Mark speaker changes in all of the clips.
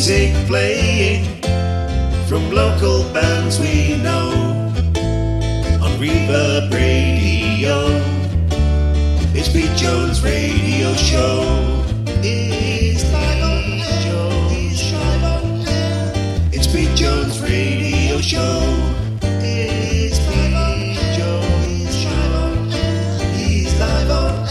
Speaker 1: music playing from local bands we know on Reverb Radio. It's Pete Jones' radio show. It's live on air. It's live on air. It's Pete Jones' radio show. It's live on air. It's live on air. He's live on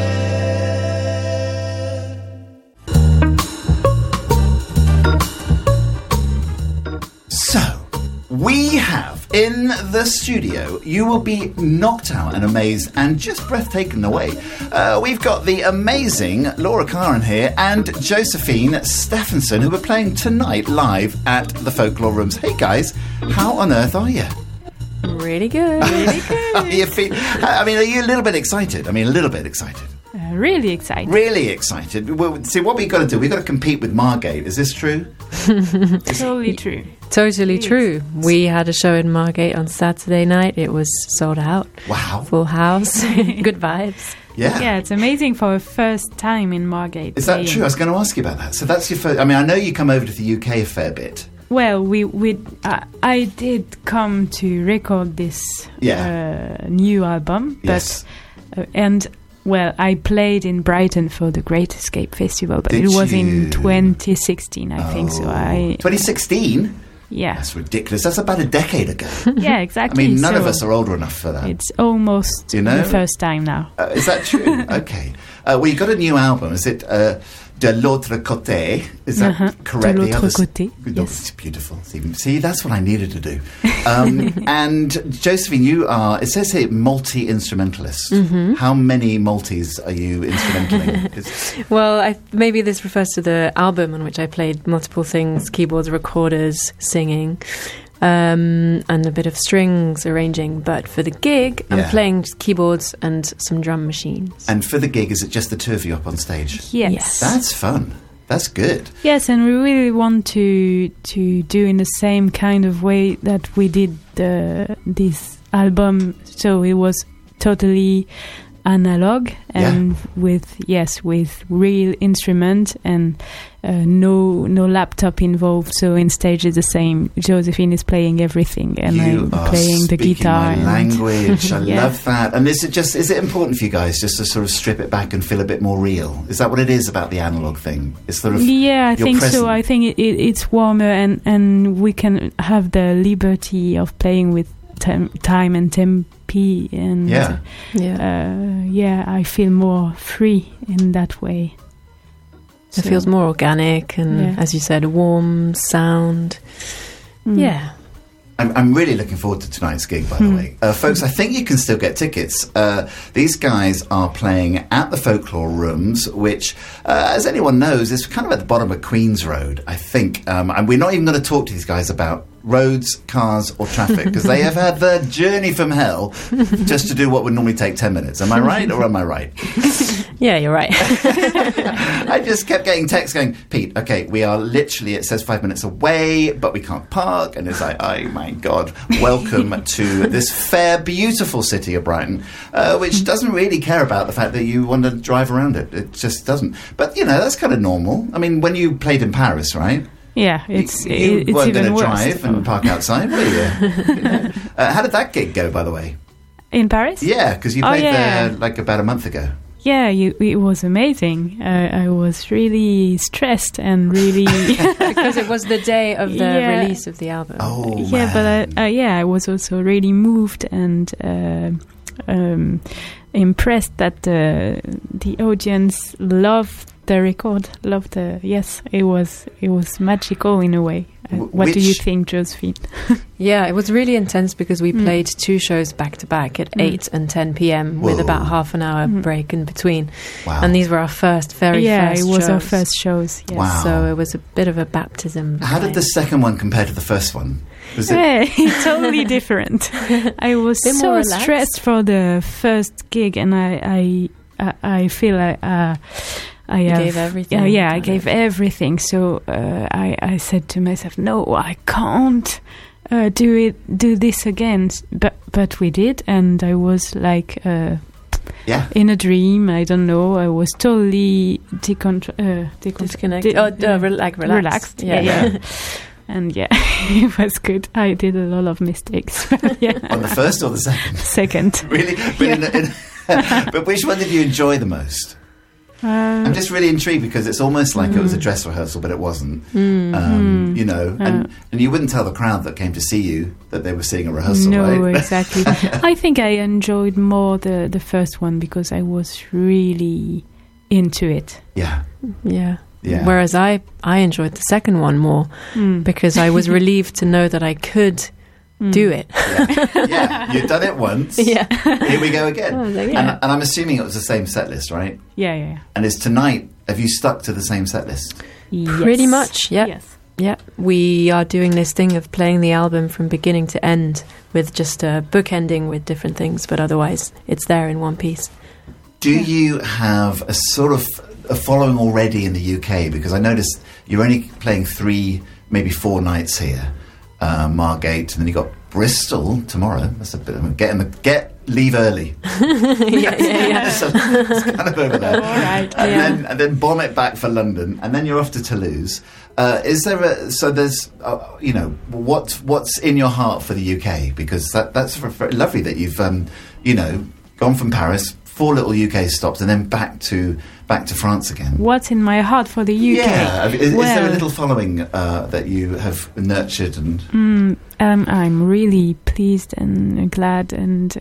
Speaker 1: air.
Speaker 2: So, we have in the studio, you will be knocked out and amazed and just breathtaken away. We've got the amazing Laura Karen here and Josephine Stephenson, who are playing tonight live at the Folklore Rooms. Hey guys, how on earth are you?
Speaker 3: Really good. Really good.
Speaker 2: Are you are you a little bit excited?
Speaker 4: Really excited.
Speaker 2: Really excited. Well, see, what we've got to do, we've got to compete with Margate. Is this true?
Speaker 4: Totally true.
Speaker 3: Totally true. We had a show in Margate on Saturday night. It was sold out.
Speaker 2: Wow.
Speaker 3: Full house. Good vibes.
Speaker 4: Yeah, it's amazing for a first time in Margate.
Speaker 2: Is that true? I was going to ask you about that. So that's your first... I mean, I know you come over to the UK a fair bit.
Speaker 4: Well, I did come to record this new album, but well, I played in Brighton for the Great Escape Festival, but it was in 2016, I think. So
Speaker 2: 2016?
Speaker 4: Yeah.
Speaker 2: That's ridiculous. That's about a decade ago.
Speaker 4: Yeah, exactly.
Speaker 2: I mean, none of us are older enough for that.
Speaker 4: It's almost the first time now.
Speaker 2: Is that true? Okay. Well, you got a new album. Is it De l'autre côté? Is that correct?
Speaker 4: De l'autre côté. Yes.
Speaker 2: It's beautiful. See, that's what I needed to do. And Josephine, you are, it says here, multi-instrumentalist. Mm-hmm. How many multis are you instrumentaling?
Speaker 3: Well, maybe this refers to the album on which I played multiple things, keyboards, recorders, singing, and a bit of strings arranging. But for the gig, I'm playing just keyboards and some drum machines.
Speaker 2: And for the gig, is it just the two of you up on stage?
Speaker 4: Yes.
Speaker 2: That's fun. That's good.
Speaker 4: Yes, and we really want to do in the same kind of way that we did this album. So it was totally analog and with real instrument and no laptop involved. So in stage it's the same. Josephine is playing everything and I'm playing the guitar.
Speaker 2: My language. I love that. And is it important for you guys just to sort of strip it back and feel a bit more real? Is that what it is about the analog thing? It's sort of
Speaker 4: I think present. So. I think it's warmer and we can have the liberty of playing with time and tempi and I feel more free in that way.
Speaker 3: It feels more organic and, as you said, a warm sound. Yeah.
Speaker 2: I'm really looking forward to tonight's gig, by the way. Folks, I think you can still get tickets. These guys are playing at the Folklore Rooms, which, as anyone knows, is kind of at the bottom of Queen's Road, I think. And we're not even going to talk to these guys about roads, cars or traffic, because they have had the journey from hell just to do what would normally take 10 minutes. Am I right or am I right?
Speaker 3: Yeah, you're right.
Speaker 2: I just kept getting texts going, Pete, okay, we are literally, it says 5 minutes away, but we can't park. And it's like, oh my God, welcome to this fair, beautiful city of Brighton, which doesn't really care about the fact that you want to drive around it. It just doesn't. But, that's kind of normal. I mean, when you played in Paris, right?
Speaker 4: Yeah, it's
Speaker 2: you
Speaker 4: it's
Speaker 2: weren't
Speaker 4: even
Speaker 2: going to
Speaker 4: worse.
Speaker 2: drive and park outside, were you? How did that gig go, by the way?
Speaker 4: In Paris?
Speaker 2: Yeah, because you played there like about a month ago.
Speaker 4: Yeah, it was amazing. I was really stressed and really
Speaker 3: because it was the day of the release of the album.
Speaker 2: Oh,
Speaker 4: yeah,
Speaker 2: man.
Speaker 4: But I was also really moved and impressed that the audience loved the record. It was magical in a way. What do you think, Josephine?
Speaker 3: Yeah, it was really intense because we played two shows back to back at 8 and 10 p.m. with about half an hour break in between.
Speaker 2: Wow.
Speaker 3: And these were our first shows.
Speaker 4: Yeah, it was our first shows. Yes.
Speaker 2: Wow.
Speaker 3: So it was a bit of a baptism.
Speaker 2: How did the second one compare to the first one? Was it
Speaker 4: totally different. I was so stressed for the first gig, and I feel like I
Speaker 3: gave everything.
Speaker 4: I gave everything. So I said to myself, no, I can't do this again. But we did, and I was like
Speaker 2: Yeah.
Speaker 4: in a dream. I don't know. I was totally
Speaker 3: disconnected. Relaxed.
Speaker 4: Relaxed. Yeah. And yeah, it was good. I did a lot of mistakes. Yeah.
Speaker 2: On the first or the second?
Speaker 4: Second.
Speaker 2: Really? But, but which one did you enjoy the most? I'm just really intrigued because it's almost like it was a dress rehearsal, but it wasn't. You know, and you wouldn't tell the crowd that came to see you that they were seeing a rehearsal,
Speaker 4: no,
Speaker 2: right?
Speaker 4: Exactly. I think I enjoyed more the first one because I was really into it.
Speaker 2: Yeah.
Speaker 3: Yeah.
Speaker 2: Yeah.
Speaker 3: Whereas I enjoyed the second one more because I was relieved to know that I could do it.
Speaker 2: Yeah, you've done it once.
Speaker 3: Yeah.
Speaker 2: Here we go again.
Speaker 3: Oh, like, yeah.
Speaker 2: And I'm assuming it was the same set list, right?
Speaker 4: Yeah.
Speaker 2: And is tonight, have you stuck to the same set list?
Speaker 4: Yes.
Speaker 3: Pretty much, yeah.
Speaker 4: Yes.
Speaker 3: Yeah. We are doing this thing of playing the album from beginning to end with just a book ending with different things, but otherwise it's there in one piece.
Speaker 2: Do you have a sort of a following already in the UK? Because I noticed you're only playing 3, maybe 4 nights here. Margate, and then you got Bristol tomorrow. That's a bit of leave early.
Speaker 3: Yeah.
Speaker 2: So it's kind of over there.
Speaker 4: All right.
Speaker 2: And then bomb it back for London, and then you're off to Toulouse. Is there there's what's in your heart for the UK? Because that's lovely that you've gone from Paris, 4 little UK stops, and then back to France again.
Speaker 4: What's in my heart for the UK?
Speaker 2: Yeah, is there a little following that you have nurtured and?
Speaker 4: I'm really pleased and glad, and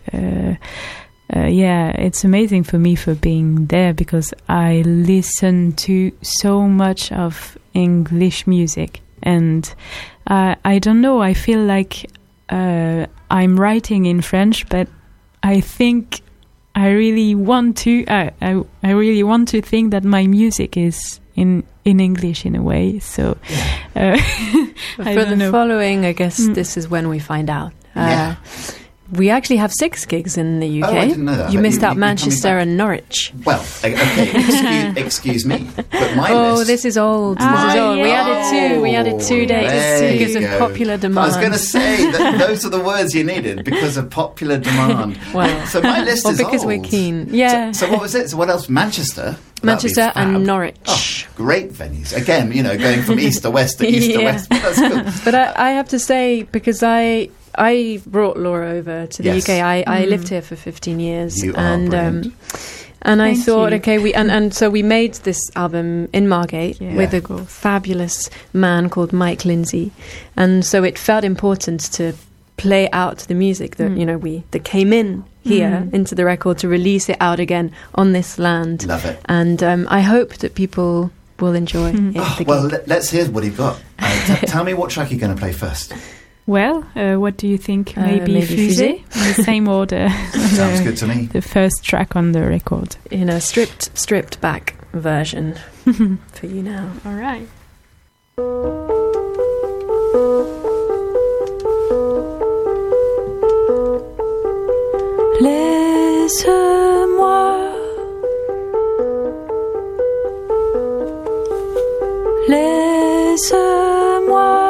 Speaker 4: it's amazing for me for being there because I listen to so much of English music, and I don't know. I feel like I'm writing in French, but I think. I really want to. I really want to think that my music is in English in a way. So,
Speaker 3: for the following, I guess this is when we find out. We actually have 6 gigs in the UK.
Speaker 2: Oh, I didn't know that.
Speaker 3: You missed out Manchester and Norwich.
Speaker 2: Well, okay, excuse me, but my list...
Speaker 3: this is old. We added 2 dates because of popular demand.
Speaker 2: I was going to say that those are the words you needed because of popular demand.
Speaker 3: Well,
Speaker 2: so my list is
Speaker 3: because
Speaker 2: old.
Speaker 3: we're keen. Yeah.
Speaker 2: So what was it? So what else? Manchester
Speaker 3: and Norwich.
Speaker 2: Oh, great venues. Again, going from east to west to east to west. That's cool.
Speaker 3: But I have to say, because I brought Laura over to the UK. I lived here for 15 years.
Speaker 2: You are brilliant.
Speaker 3: And I thought,
Speaker 4: you.
Speaker 3: okay, so we made this album in Margate with a fabulous man called Mike Lindsay, and so it felt important to play out the music that that came in here into the record to release it out again on this land.
Speaker 2: Love it.
Speaker 3: And I hope that people will enjoy it.
Speaker 2: Well, let's hear what you've got. Tell me what track you're going to play first.
Speaker 4: Well, what do you think? Maybe Fusée? In the same order.
Speaker 2: Sounds good to me.
Speaker 4: The first track on the record.
Speaker 3: In a stripped back version for you now.
Speaker 4: All right.
Speaker 5: Laisse-moi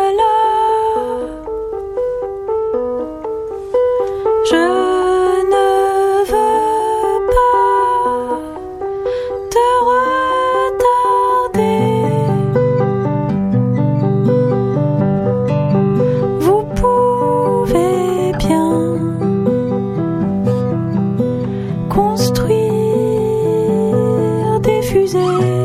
Speaker 5: je ne veux pas te retarder. Vous pouvez bien construire des fusées.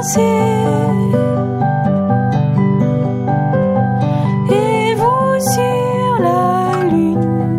Speaker 5: Et vous sur la lune,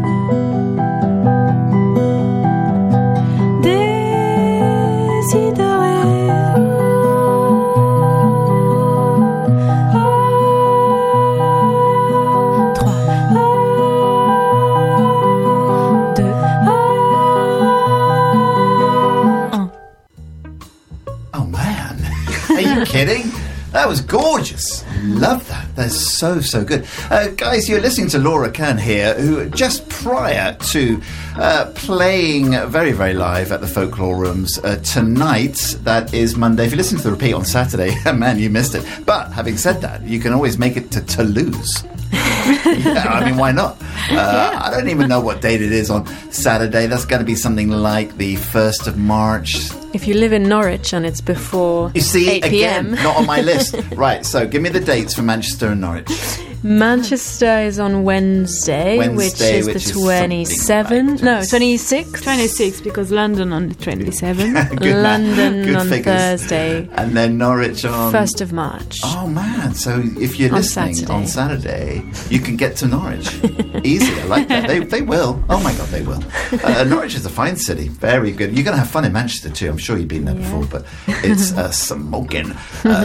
Speaker 2: kidding? That was gorgeous. Love that. That's so, so good. Guys, you're listening to Laura Kern here, who just prior to playing very, very live at the Folklore Rooms tonight, that is Monday. If you listen to the repeat on Saturday, man, you missed it. But having said that, you can always make it to Toulouse. Yeah, I mean, why not? I don't even know what date it is on Saturday. That's going to be something like the 1st of March.
Speaker 3: If you live in Norwich and it's before 8
Speaker 2: again,
Speaker 3: p.m.
Speaker 2: not on my list. Right, so give me the dates for Manchester and Norwich.
Speaker 3: Manchester is on Wednesday, which is the 27th.
Speaker 2: Like
Speaker 3: 26th.
Speaker 4: 26th, because London on the 27th.
Speaker 3: London on
Speaker 2: figures.
Speaker 3: Thursday.
Speaker 2: And then Norwich on
Speaker 3: 1st of March.
Speaker 2: Oh man, so if you're listening on Saturday, you can get to Norwich. Easy, I like that. They will. Oh my God, they will. Norwich is a fine city. Very good. You're going to have fun in Manchester too. I'm sure you've been there before, but it's a smoking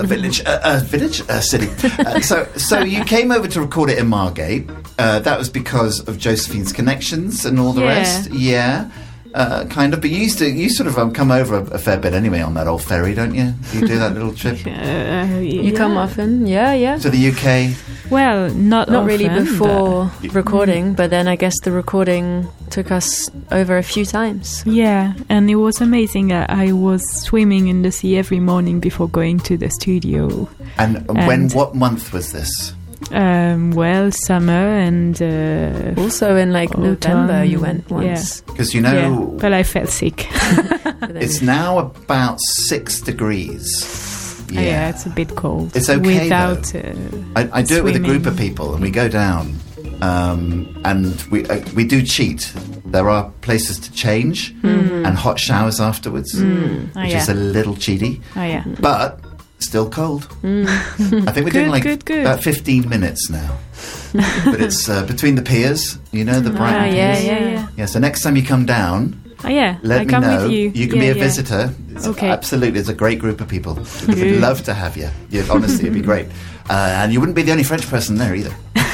Speaker 2: city. So you came over to record it in Margate. That was because of Josephine's connections and all the rest. Yeah. Kind of, but you sort of come over a fair bit anyway on that old ferry, don't you? You do that little trip.
Speaker 3: You come often, yeah.
Speaker 2: To the UK.
Speaker 4: Well, not often,
Speaker 3: really before recording, but then I guess the recording took us over a few times.
Speaker 4: Yeah, and it was amazing. I was swimming in the sea every morning before going to the studio.
Speaker 2: And what month was this?
Speaker 4: Well, summer and
Speaker 3: also in November you went once.
Speaker 2: Because
Speaker 4: but I felt sick.
Speaker 2: It's now about 6 degrees.
Speaker 4: Yeah, it's a bit cold.
Speaker 2: It's okay
Speaker 4: without.
Speaker 2: I do it with a group of people, and we go down, and we do cheat. There are places to change and hot showers afterwards, which is a little cheaty.
Speaker 4: Oh yeah,
Speaker 2: but still cold. I think we're doing good. About 15 minutes now. But it's between the piers, the Brighton piers. Yeah. So next time you come down, let me know.
Speaker 4: With you.
Speaker 2: You can be a visitor. Absolutely, it's a great group of people. We'd love to have you. Honestly, it'd be great. And you wouldn't be the only French person there either.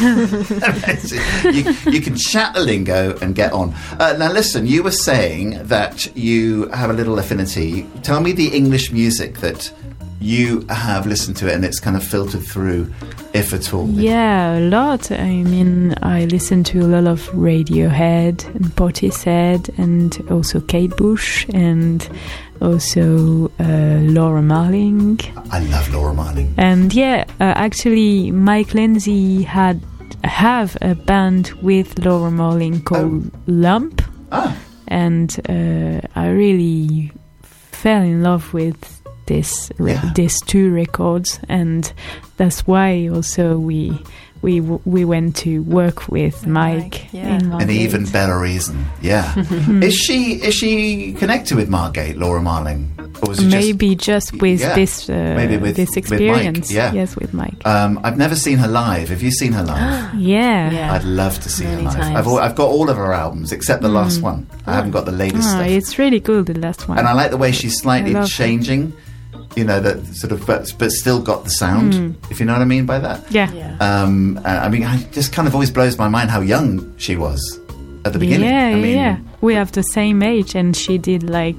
Speaker 2: you can chat the lingo and get on. Now listen, you were saying that you have a little affinity. Tell me the English music that you have listened to it and it's kind of filtered through, if at all.
Speaker 4: Yeah, a lot. I mean, I listen to a lot of Radiohead and Portishead and also Kate Bush and also Laura Marling.
Speaker 2: I love Laura Marling.
Speaker 4: And actually Mike Lindsay have a band with Laura Marling called Lump. And I really fell in love with these two records, and that's why also we went to work with Mike in Margate.
Speaker 2: An even better reason, Is she connected with Margate, Laura Marling? Or was it
Speaker 4: maybe just with this this experience?
Speaker 2: With Mike,
Speaker 4: yes, with Mike.
Speaker 2: I've never seen her live. Have you seen her live?
Speaker 4: Yeah.
Speaker 2: I'd love to see her live. I've got all of her albums except the last one. I haven't got the latest stuff.
Speaker 4: It's really good, the last one.
Speaker 2: And I like the way she's slightly changing. That sort of, but still got the sound, if you know what I mean by that.
Speaker 4: Yeah.
Speaker 2: I mean, it just kind of always blows my mind how young she was at the beginning.
Speaker 4: Yeah. We have the same age, and she did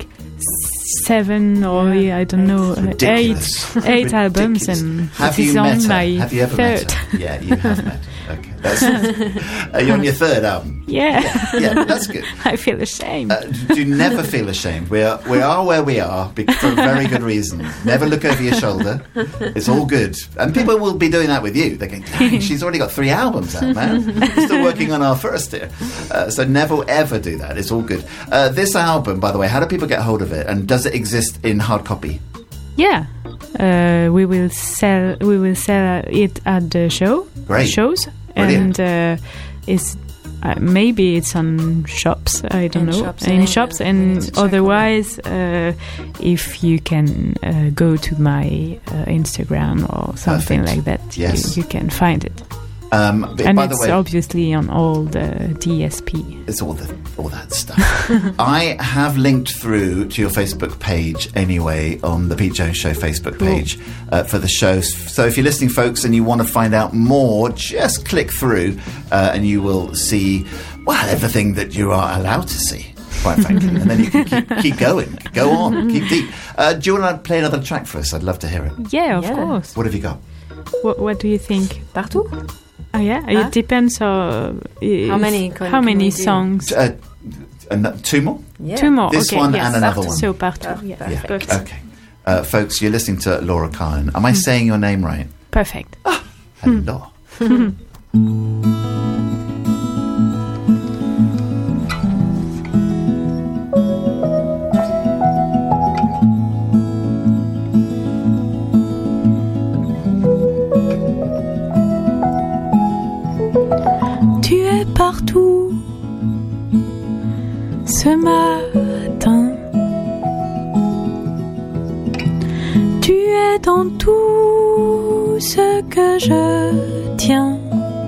Speaker 4: 7 or I don't know, 8 albums, and
Speaker 2: have you met her? Have you ever met her? Yeah, you have met her. Okay, are you on your 3rd album?
Speaker 4: Yeah,
Speaker 2: that's good.
Speaker 4: I feel ashamed.
Speaker 2: Do never feel ashamed. We are where we are for a very good reason. Never look over your shoulder. It's all good, and people will be doing that with you. They're going, "Dang, she's already got 3 albums out, man. We're still working on our first here." So never ever do that. It's all good. This album, by the way, how do people get hold of it? And does it exist in hard copy?
Speaker 4: Yeah. We will sell it at the shows.
Speaker 2: Great.
Speaker 4: Brilliant. And it's maybe it's on shops. I don't know. In shops, and otherwise, if you can go to my Instagram or something like that, you can find it. And by the way, obviously on all the DSP.
Speaker 2: It's all that stuff. I have linked through to your Facebook page anyway on the Pete Jones Show Facebook page for the show. So if you're listening, folks, and you want to find out more, just click through and you will see, everything that you are allowed to see, quite frankly. And then you can keep going. Go on. Keep deep. Do you want to play another track for us? I'd love to hear it.
Speaker 4: Yeah, of course.
Speaker 2: What have you got?
Speaker 4: What do you think?
Speaker 3: Partout?
Speaker 4: Oh, yeah? It depends on
Speaker 3: how many
Speaker 4: songs.
Speaker 2: Two more?
Speaker 3: Yeah.
Speaker 4: Two more,
Speaker 2: this one and another one.
Speaker 4: So Partout, Perfect.
Speaker 2: Okay. Folks, you're listening to Laura Cohen. Am I saying your name right?
Speaker 4: Perfect.
Speaker 2: Hello.
Speaker 5: Tu es partout ce matin. Tu es dans tout ce que je tiens.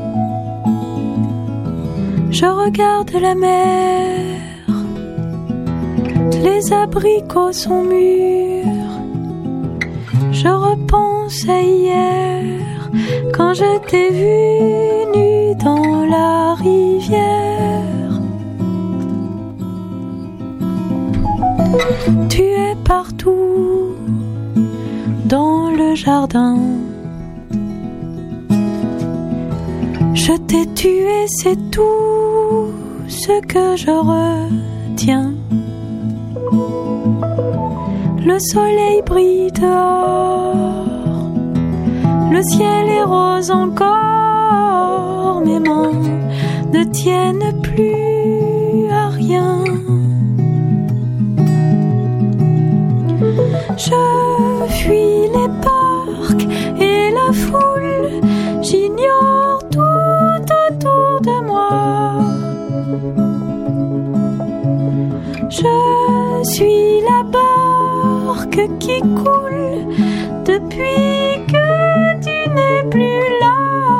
Speaker 5: Je regarde la mer, les abricots sont mûrs. Je repense à hier, quand je t'ai vu nu dans la rivière. Tu es partout dans le jardin. Je t'ai tué, c'est tout ce que je retiens. Le soleil brille dehors, le ciel est rose encore. Mes mains ne tiennent plus à rien. Je fuis les parcs et la foule, j'ignore tout autour de moi. Je suis la barque qui coule depuis que tu n'es plus là.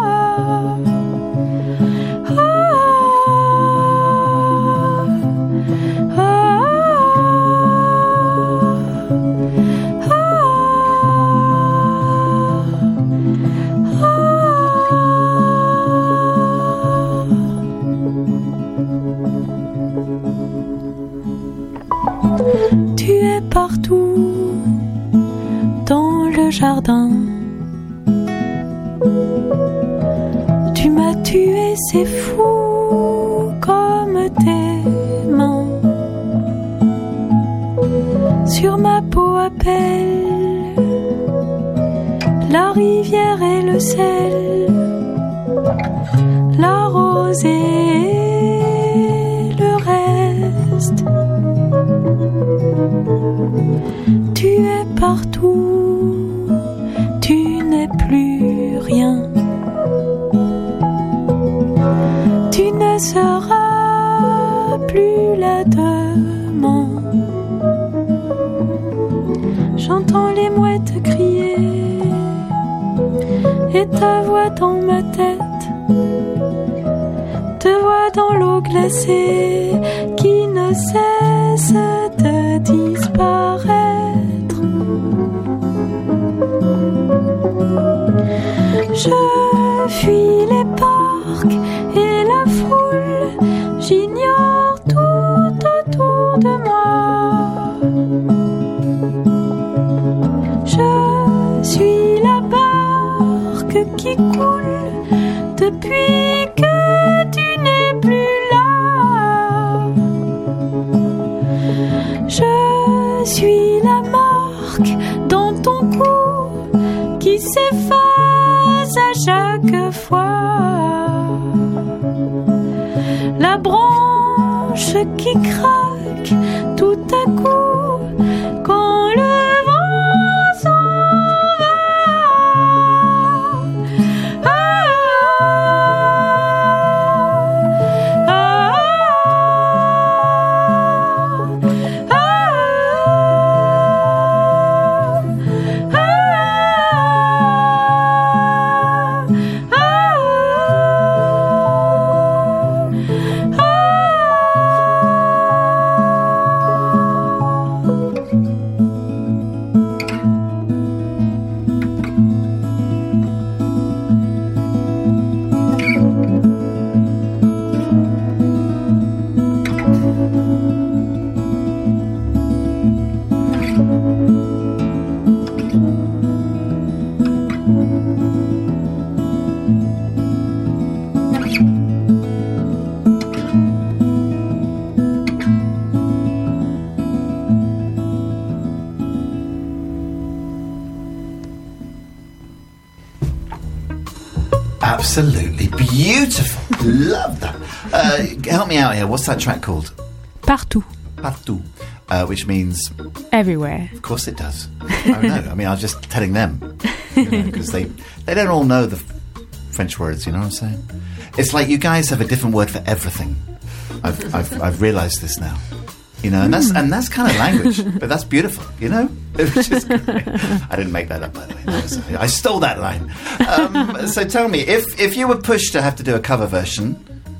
Speaker 5: Tu es partout dans le jardin. Tu m'as tué, c'est fou comme tes mains. Sur ma peau appelle la rivière et le sel, la rosée et le reste. Tu es partout, tu n'es plus rien. Tu ne seras plus là demain. J'entends les mouettes crier et ta voix dans ma tête, te vois dans l'eau glacée qui ne cesse de disparaître. Je fuis les parcs et la foule, j'ignore tout autour de moi. Je suis la barque qui coule depuis que tu n'es plus là. Je suis la marque dans ton cou qui s'efface à chaque fois. La branche qui craque tout à coup quand le vent s'en va. Ah,
Speaker 2: absolutely beautiful. Love that. Help me out here. What's that track called?
Speaker 4: Partout.
Speaker 2: Partout. Which means...
Speaker 4: Everywhere.
Speaker 2: Of course it does. I know. I mean, I was just telling them. Because they don't all know the French words, you know what I'm saying? It's like you guys have a different word for everything. I've realised this now. You know, and that's kind of language, but that's beautiful, you know? Which is great. I didn't make that up, by the way. I stole that line. So tell me, if you were pushed to have to do a cover version,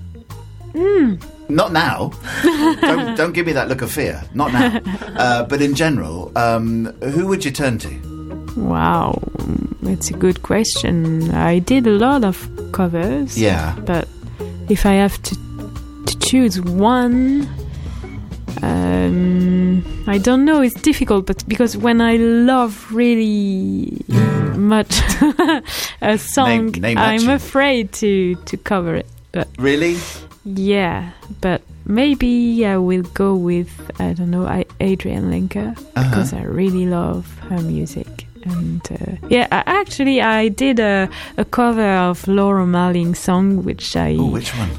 Speaker 2: not now. Don't give me that look of fear. Not now. But in general, who would you turn to?
Speaker 4: Wow, it's a good question. I did a lot of covers.
Speaker 2: Yeah.
Speaker 4: But if I have to choose one... I don't know, it's difficult, but because when I love really much a song,
Speaker 2: name
Speaker 4: I'm afraid to cover it. But
Speaker 2: really?
Speaker 4: Yeah, but maybe I will go with, I don't know, Adrienne Lenker, because I really love her music. And I did a cover of Laura Marling's song, which I...
Speaker 2: Oh, which one?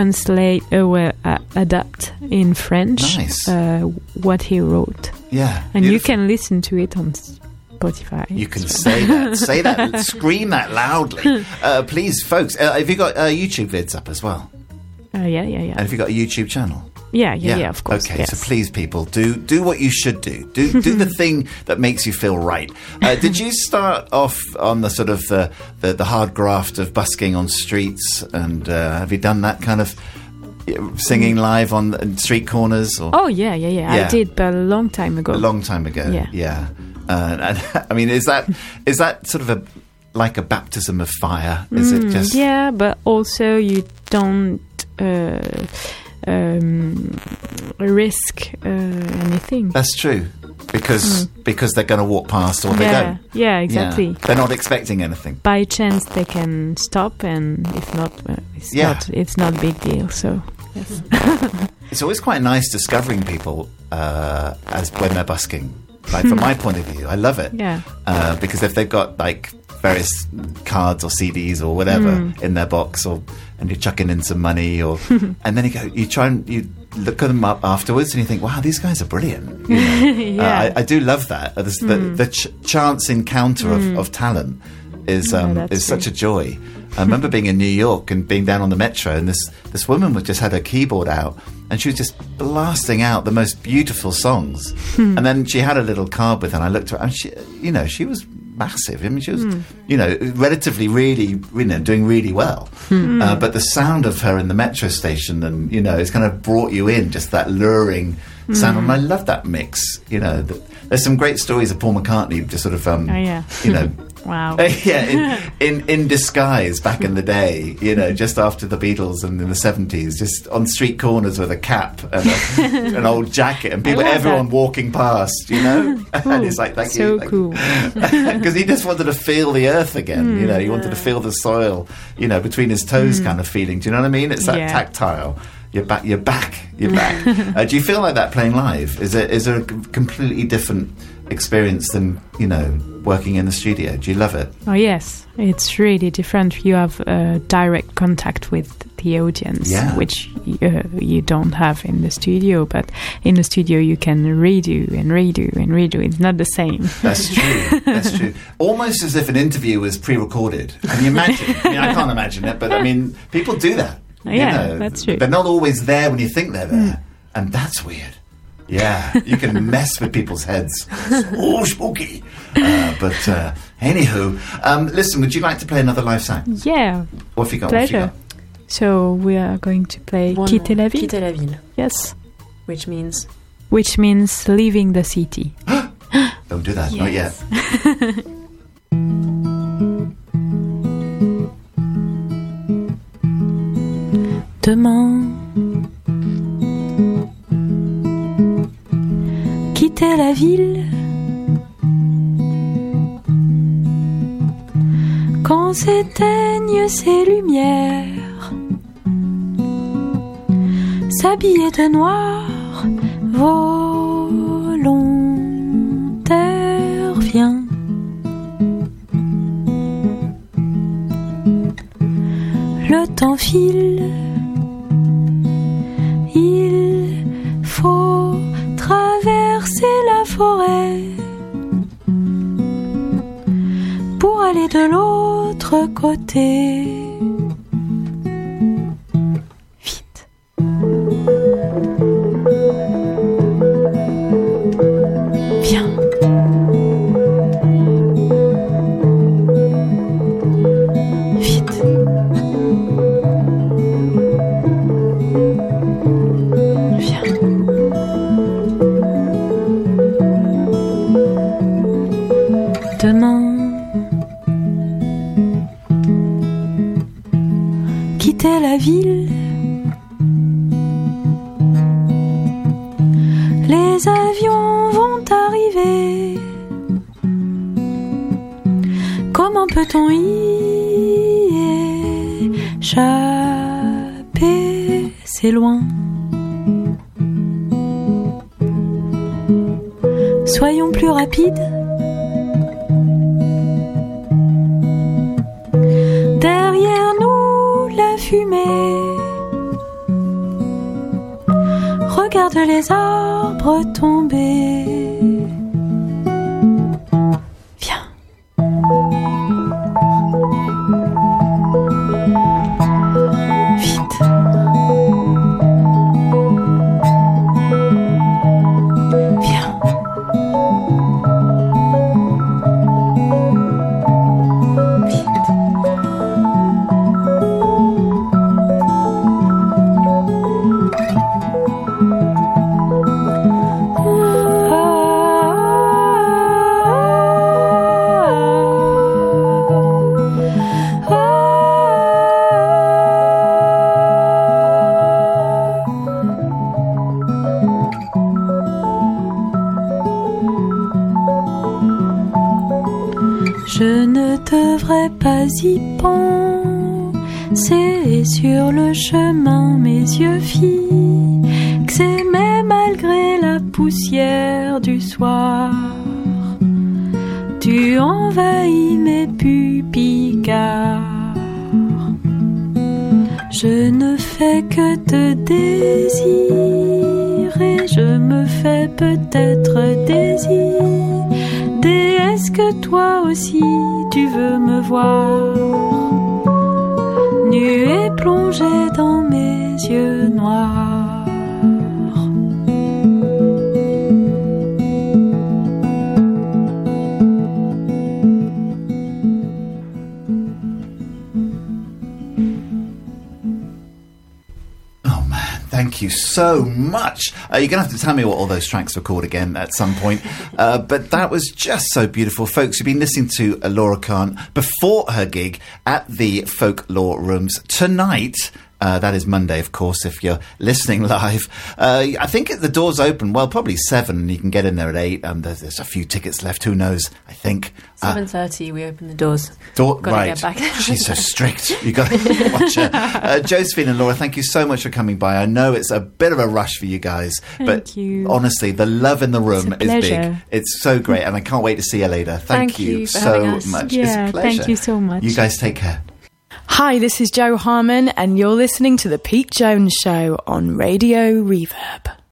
Speaker 4: Adapt in French.
Speaker 2: Nice.
Speaker 4: What he wrote.
Speaker 2: Yeah.
Speaker 4: And beautiful. You can listen to it on Spotify.
Speaker 2: You can say that, scream that loudly. Please, folks, have you got YouTube vids up as well?
Speaker 4: Yeah.
Speaker 2: And have you got a YouTube channel?
Speaker 4: Yeah, of course.
Speaker 2: Okay,
Speaker 4: yes.
Speaker 2: So please, people, do what you should do. Do the thing that makes you feel right. Did you start off on the sort of the hard graft of busking on streets, and have you done that kind of singing live on street corners? Or?
Speaker 4: Oh yeah. I did, but a long time ago. Yeah.
Speaker 2: And I mean, is that sort of like a baptism of fire? Is it just?
Speaker 4: Yeah, but also you don't. Risk anything.
Speaker 2: That's true, because they're going to walk past or they don't.
Speaker 4: Yeah, exactly.
Speaker 2: Yeah. They're not expecting anything.
Speaker 4: By chance, they can stop, and if not, it's not a big deal. So, yes.
Speaker 2: It's always quite nice discovering people as when they're busking. Like from my point of view, I love it.
Speaker 4: Yeah.
Speaker 2: Because if they've got like various cards or CDs or whatever in their box, and you're chucking in some money, and then you look at them up afterwards, and you think, wow, these guys are brilliant. You know?
Speaker 4: Yeah.
Speaker 2: I do love that. The chance encounter of talent is such a joy. I remember being in New York and being down on the metro, and this woman just had her keyboard out, and she was just blasting out the most beautiful songs. And then she had a little card with her, and I looked at her, and she was massive. I mean, she was, relatively really, doing really well. But the sound of her in the metro station, and it's kind of brought you in, just that luring sound. And I love that mix. There's some great stories of Paul McCartney just sort of,
Speaker 4: wow.
Speaker 2: in disguise back in the day, just after the Beatles and in the 70s, just on street corners with a cap and an old jacket, and everyone walking past,
Speaker 4: Cool.
Speaker 2: And it's like, thank you.
Speaker 4: Cool.
Speaker 2: Because he just wanted to feel the earth again, he wanted to feel the soil, between his toes kind of feeling. Do you know what I mean? It's that tactile. You're back. Do you feel like that playing live? Is there a completely different experience than working in the studio? Do you love it?
Speaker 4: Oh yes, it's really different. You have direct contact with the audience, which you don't have in the studio. But in the studio, you can redo and redo and redo. It's not the same.
Speaker 2: That's true. Almost as if an interview was pre-recorded. Can you imagine? I can't imagine it, but people do that.
Speaker 4: That's true.
Speaker 2: They're not always there when you think they're there, and that's weird. Yeah, you can mess with people's heads. Oh, spooky. But anywho, listen, would you like to play another live song?
Speaker 4: Yeah.
Speaker 2: What have you got?
Speaker 4: Pleasure. So we are going to play Quitter la ville.
Speaker 3: Quitter la ville.
Speaker 4: Yes.
Speaker 3: Which means
Speaker 4: leaving the city.
Speaker 2: Don't do that. Not yet.
Speaker 5: Demain, quitter la ville quand s'éteignent ses lumières, s'habiller de noir, volontaire, viens Le temps file, il faut traverser la forêt pour aller de l'autre côté. Vite. Viens. Vite. Viens. Demain, quitter la ville, les avions vont arriver. Comment peut-on y échapper? C'est loin. Soyons plus rapides. Derrière nous, la fumée. Regarde les arbres tomber. Viens. Vite. Viens. Vite. Je ne devrais pas y penser. Sur le chemin, mes yeux fixés, mais malgré la poussière du soir, tu envahis mes pupilles car je ne fais que te désirer. Je me fais peut-être désirer. Est-ce que toi aussi tu veux me voir nue et plongée dans mes yeux noirs?
Speaker 2: Thank you so much. You're going to have to tell me what all those tracks were called again at some point. But that was just so beautiful. Folks, you've been listening to Laura Kahn before her gig at the Folklore Rooms tonight. That is Monday, of course, if you're listening live. I think the doors open, well, probably 7, and you can get in there at 8. There's a few tickets left, who knows, I think.
Speaker 3: 7:30, we open the doors.
Speaker 2: Right.
Speaker 3: Get back.
Speaker 2: She's so strict. You've got to watch her. Josephine and Laura, thank you so much for coming by. I know it's a bit of a rush for you guys, but honestly, the love in the room is big. It's so great, and I can't wait to see you later. Thank you so much.
Speaker 4: Yeah,
Speaker 2: it's a pleasure.
Speaker 4: Thank you so much.
Speaker 2: You guys take care.
Speaker 6: Hi, this is Jo Harmon, and you're listening to The Pete Jones Show on Radio Reverb.